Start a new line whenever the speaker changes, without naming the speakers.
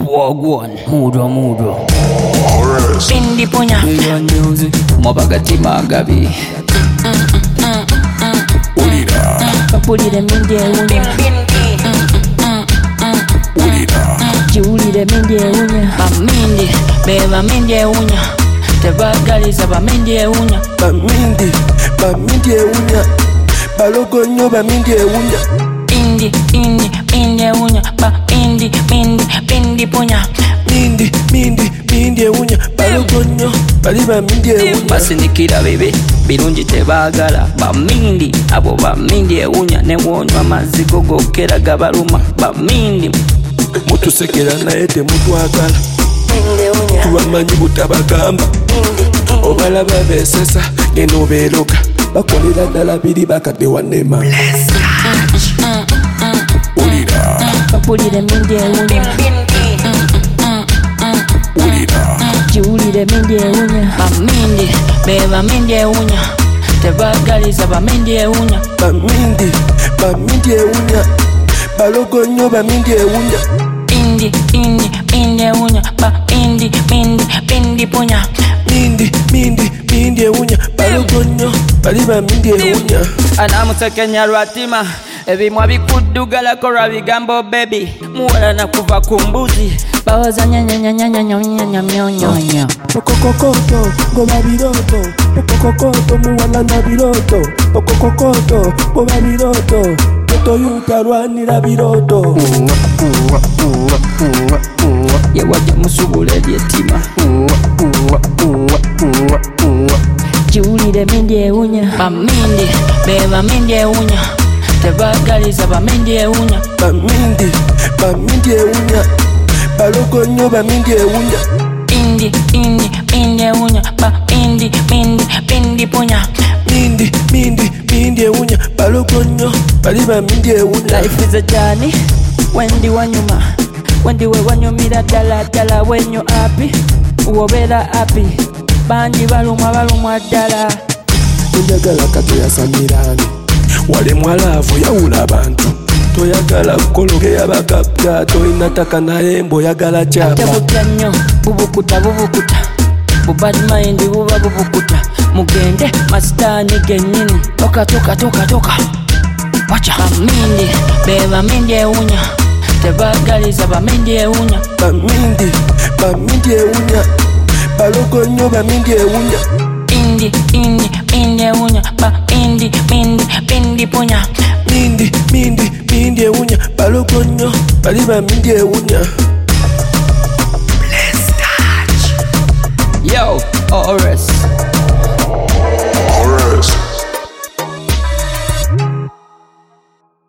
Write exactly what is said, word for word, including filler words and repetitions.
Wagwan, Mudro Mudro.
Bindi punya.
Real music, Mabagati Magabi.
Ulira.
Pulire mindi ewunya.
Ulira.
Jiwulire mindi ewunya. Bamindi, beba mindi ewunya. Tebagaliza bamindi ewunya.
Bamindi, bamindi ewunya. Balogo nnyo bamindi ewunya.
Indi, indi, mindi ewunya. Ba indi, mindi, bindi punya.
Mindi, mindi, mindi ewunya. Balogo nnyo bali bamindi ewunya.
Basindikira bebe birungi tebagala bamindi abo bamindi ewunya ne wonywa amazzi gogokera gabaluma bamindi
mutusekera naye temutwagala tubamanyi butabagamba obalaba besesa eno beeroga bakolera ddala biri bakadde wanema ulira
Pulire mindi ewunya.
ulira
Jiwulire mindi ewunya. Bamindi, beba mindi ewunya. Tebagaliza bamindi ewunya.
bamindi bamindi ewunya balogo nnyo bamindi ewunya
Indi, indi, mindi ewunya. Ba indi, mindi, bindi punya.
mindi mindi mindi ewunya balogo nnyo bali bamindi ewunya
anamusekenya lwatima ebimwa bikuddugalako lwa bigambo bebi muwala nakuva ku mbuzi
Bawaza nyanyanyanyanyanyanyanyanyanya.
okokokoto ngoba biroto okokokoto muwala na biroto okokokoto ngoba biroto totoyuta lwanira biroto
yewajja musubula eryettima
Jiwulire mindi ewunya. Bamindi, beba mindi ewunya. Tebagaliza bamindi ewunya.
bamindi bamindi ewunya balogo nnyo bamindi ewunya
Indi, indi, mindi ewunya. Ba indi, mindi, bindi punya.
mindi mindi mindi ewunya balogo nnyo bali bamindi ewunya
life is a journey
Wendi wanyuma. Wendi we wanyumira ddala ddala wenyo api. Wobera api. Bangi balumwa balumwa ddala.
toyagala katoyasamirani wale mwalaavu yawula abantu toyagala kukologe yabagagga tolina taka naye mboyagala kyapa
Tebutya nnyo bubukuta bubukuta. Bubadmayindi buba bubukuta. Mugende masitaani gennyini. Toka toka toka toka. Wacha. Bamindi, beba mindi ewunya. Tebagaliza bamindi ewunya.
bamindi bamindi ewunya balogo nnyo bamindi ewunya
Indi, indi, mindi ewunya. Ba indi, mindi, bindi punya.
mindi mindi mindi ewunya balogo nnyo bali bamindi ewunya
yo ors